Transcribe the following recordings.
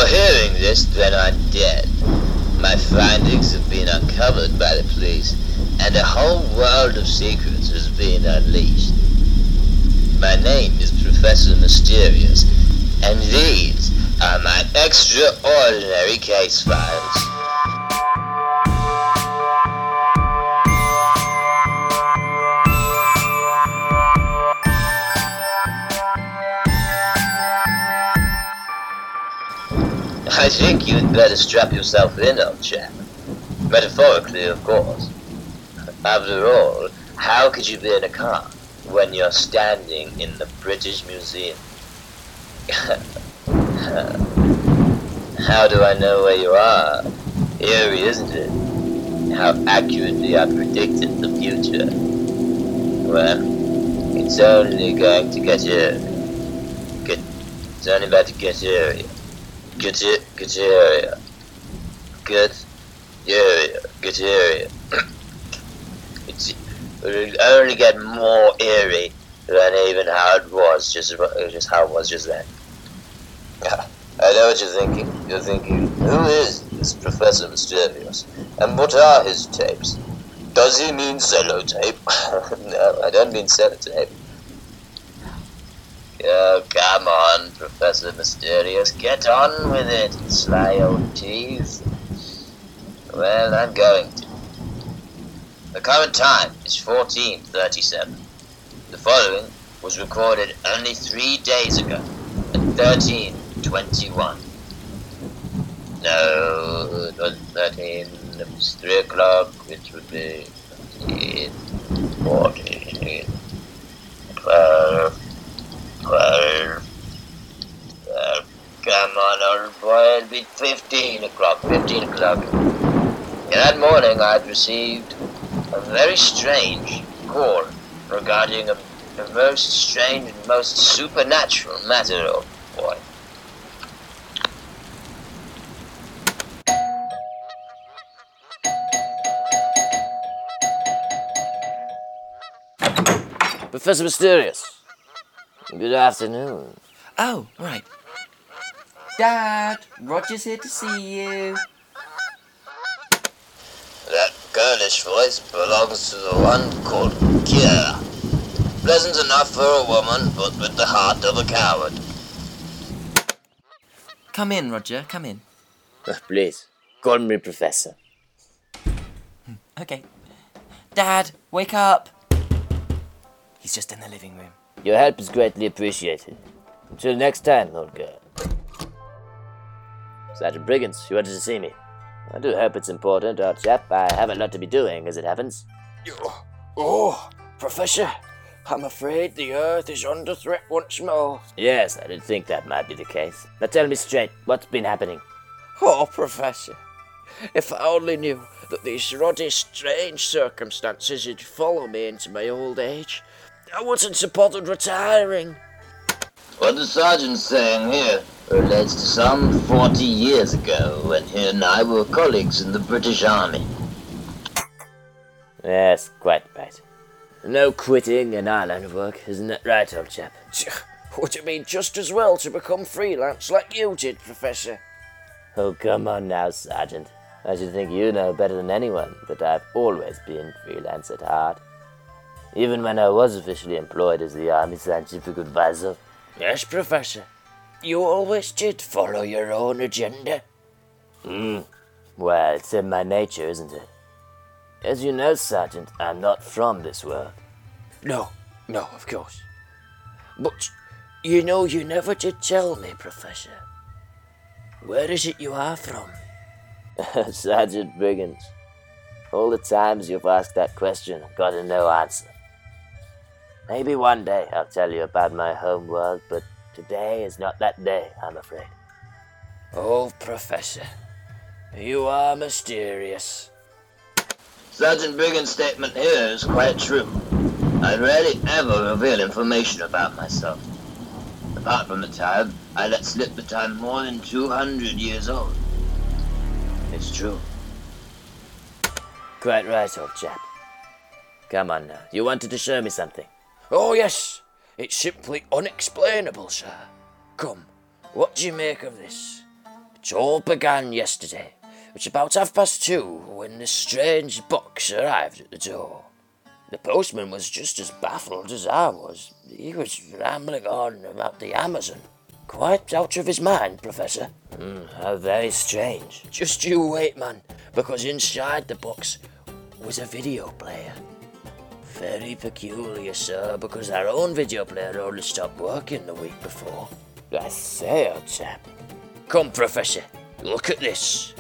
you're hearing this, then I'm dead. My findings have been uncovered by the police, and a whole world of secrets has been unleashed. My name is Professor Mysterious, and these are my extraordinary case files. I think you'd better strap yourself in, old chap. Metaphorically, of course. After all, how could you be in a car when you're standing in the British Museum? How do I know where you are? Eerie, isn't it? How accurately I predicted the future. Well, it's only going to get eerie. It's only about to get eerie. Get area. It'll only get more eerie than even how it was, just how it was just then. I know what you're thinking. You're thinking, who is this Professor Mysterious? And what are his tapes? Does he mean sellotape? No, I don't mean sellotape. Oh, come on, Professor Mysterious. Get on with it, sly old tease. Well, I'm going to. The current time is 14:37. The following was recorded only 3 days ago at 13:21. No, it wasn't 13. It was 3 o'clock, which would be 13, 14, 12. Come on, old boy, it'll be 15 o'clock. That morning I'd received a very strange call regarding a most strange and most supernatural matter, old boy. Professor Mysterious. Good afternoon. Oh, right. Dad, Roger's here to see you. That girlish voice belongs to the one called Kira. Pleasant enough for a woman, but with the heart of a coward. Come in, Roger, come in. Please, call me Professor. Okay. Dad, wake up. He's just in the living room. Your help is greatly appreciated. Until next time, old girl. Sergeant Briggins, you wanted to see me. I do hope it's important, old chap. I have a lot to be doing, as it happens. Oh, Professor, I'm afraid the Earth is under threat once more. Yes, I did think that might be the case. Now tell me straight, what's been happening? Oh, Professor, if I only knew that these ruddy, strange circumstances would follow me into my old age, I wouldn't have bothered retiring. What the sergeant's saying here relates to some 40 years ago when he and I were colleagues in the British Army. Yes, quite right. No quitting in island work, isn't that right, old chap? Would it be just as well to become freelance like you did, Professor? Oh, come on now, Sergeant. I should think you know better than anyone that I've always been freelance at heart. Even when I was officially employed as the Army Scientific Advisor. Yes, Professor. You always did follow your own agenda. Well, it's in my nature, isn't it? As you know, Sergeant, I'm not from this world. No, of course. But, you know, you never did tell me, Professor. Where is it you are from? Sergeant Briggins, all the times you've asked that question, I've got a no answer. Maybe one day I'll tell you about my home world, but today is not that day, I'm afraid. Oh, Professor, you are mysterious. Sergeant Briggin's statement here is quite true. I rarely ever reveal information about myself. Apart from the time I let slip that I'm more than 200 years old. It's true. Quite right, old chap. Come on now, you wanted to show me something. Oh, yes. It's simply unexplainable, sir. Come, what do you make of this? It all began yesterday. It was about 2:30 when this strange box arrived at the door. The postman was just as baffled as I was. He was rambling on about the Amazon. Quite out of his mind, Professor. How very strange. Just you wait, man, because inside the box was a video player. Very peculiar, sir, because our own video player only stopped working the week before. I say, old chap. Come, Professor, look at this.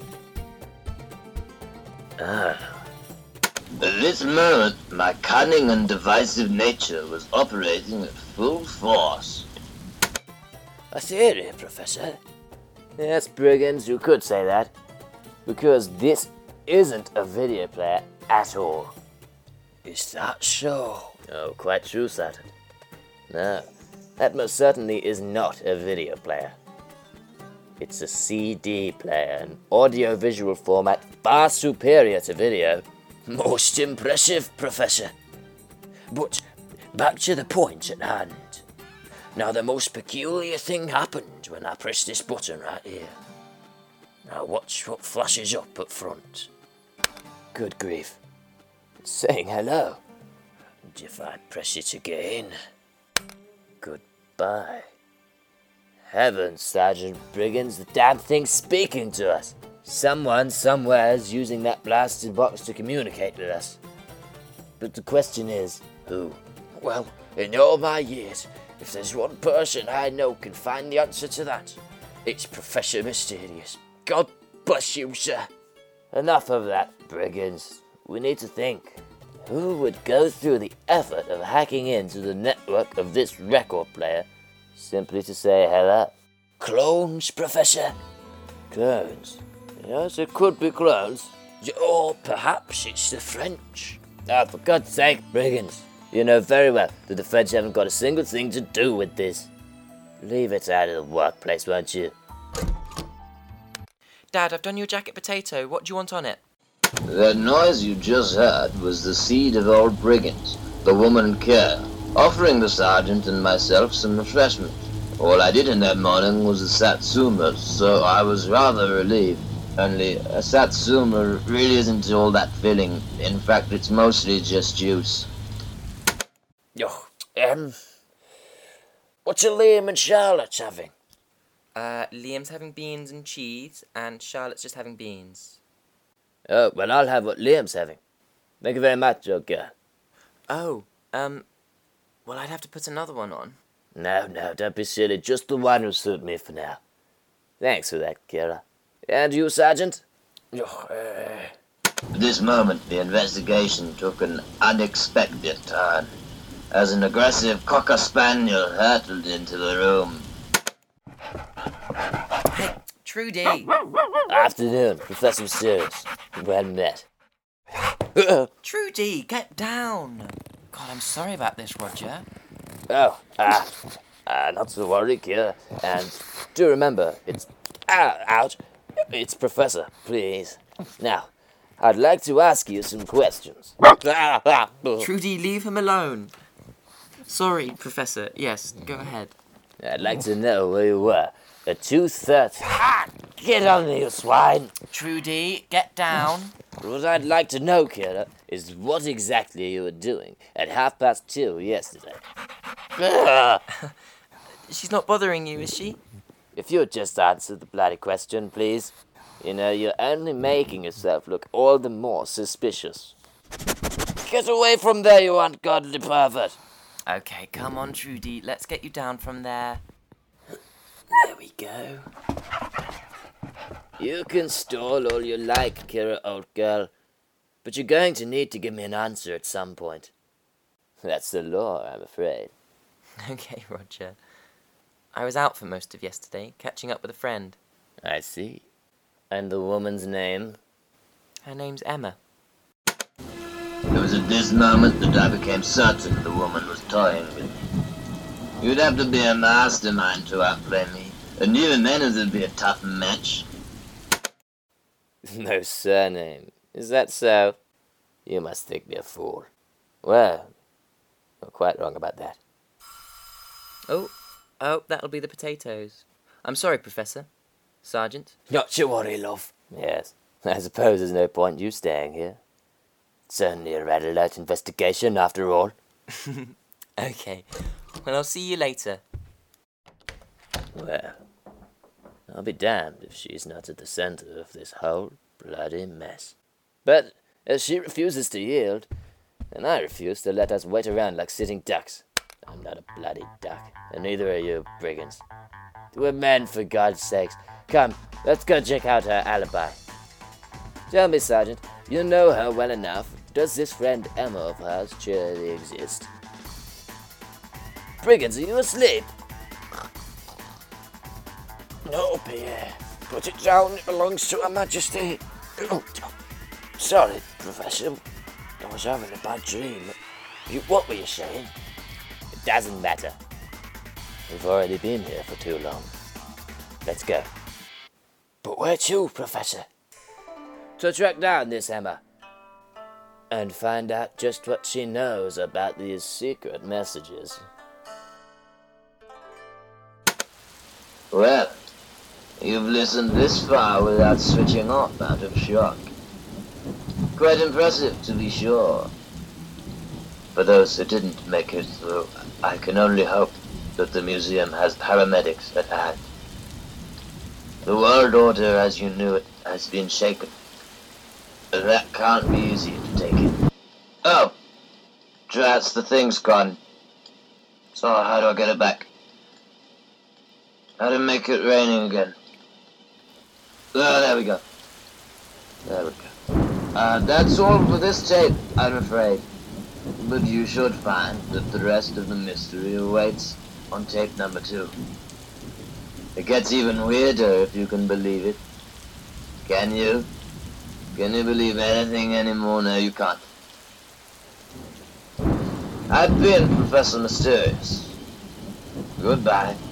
At this moment, my cunning and divisive nature was operating at full force. A theory, Professor. Yes, Brigands, you could say that. Because this isn't a video player at all. Is that so? Oh, quite true, Sergeant. No, that most certainly is not a video player. It's a CD player, an audio-visual format far superior to video. Most impressive, Professor. But back to the point at hand. Now, the most peculiar thing happened when I pressed this button right here. Now, watch what flashes up at front. Good grief. It's saying hello. And if I press it again... Goodbye. Heavens, Sergeant Brigands, the damn thing's speaking to us. Someone, somewhere's using that blasted box to communicate with us. But the question is, who? Well, in all my years, if there's one person I know can find the answer to that, it's Professor Mysterious. God bless you, sir. Enough of that, Brigands. We need to think. Who would go through the effort of hacking into the network of this record player simply to say hello? Clones, Professor? Clones? Yes, it could be clones. Or perhaps it's the French. Oh, for God's sake, Brigands. You know very well that the French haven't got a single thing to do with this. Leave it out of the workplace, won't you? Dad, I've done you a jacket potato. What do you want on it? That noise you just heard was the seed of old Brigands, the woman Kerr, offering the sergeant and myself some refreshment. All I did in that morning was a satsuma, so I was rather relieved. Only a satsuma really isn't all that filling. In fact, it's mostly just juice. What are Liam and Charlotte having? Liam's having beans and cheese, and Charlotte's just having beans. Oh, well, I'll have what Liam's having. Thank you very much, old girl. Oh, well, I'd have to put another one on. No, don't be silly. Just the one will suit me for now. Thanks for that, Kira. And you, Sergeant? At this moment, the investigation took an unexpected turn, as an aggressive cocker spaniel hurtled into the room. Hey, Trudy! Afternoon, Professor Mysterious. Well met. Trudy, get down! God, I'm sorry about this, Roger. Not to worry, Kira. And do remember, it's out. It's Professor, please. Now, I'd like to ask you some questions. Trudy, leave him alone. Sorry, Professor. Yes, go ahead. I'd like to know where you were at 2:30. Get on there, you swine! Trudy, get down. What I'd like to know, Kira, is what exactly you were doing at 2:30 yesterday. She's not bothering you, is she? If you'd just answer the bloody question, please. You know, you're only making yourself look all the more suspicious. Get away from there, you ungodly pervert! Okay, come on, Trudy. Let's get you down from there. There we go. You can stall all you like, Kira, old girl, but you're going to need to give me an answer at some point. That's the law, I'm afraid. Okay, Roger. I was out for most of yesterday, catching up with a friend. I see. And the woman's name? Her name's Emma. It was at this moment that I became certain the woman was toying with me. You'd have to be a mastermind to outplay me, and even then it'd be a tough match. No surname. Is that so? You must think me a fool. Well, you're quite wrong about that. Oh, that'll be the potatoes. I'm sorry, Professor. Sergeant? Not to worry, love. Yes, I suppose there's no point you staying here. It's only a red alert investigation, after all. Okay. Well, I'll see you later. Well, I'll be damned if she's not at the center of this whole bloody mess. But as she refuses to yield, then I refuse to let us wait around like sitting ducks. I'm not a bloody duck, and neither are you, brigands. We're men, for God's sakes. Come, let's go check out her alibi. Tell me, Sergeant, you know her well enough. Does this friend Emma of hers truly exist? Brigands, are you asleep? No, Pierre. Put it down, it belongs to Her Majesty. Oh, sorry, Professor. I was having a bad dream. What were you saying? It doesn't matter. We've already been here for too long. Let's go. But where to, Professor? To track down this Emma. And find out just what she knows about these secret messages. Well, you've listened this far without switching off out of shock. Quite impressive, to be sure. For those who didn't make it through, I can only hope that the museum has paramedics at hand. The world order as you knew it has been shaken. That can't be easy to take in. Oh! Drat's, the thing's gone. So how do I get it back? How to make it raining again? Oh, there we go. There we go. That's all for this tape, I'm afraid. But you should find that the rest of the mystery awaits on tape number 2. It gets even weirder, if you can believe it. Can you? Can you believe anything anymore? No, you can't. I've been Professor Mysterious. Goodbye.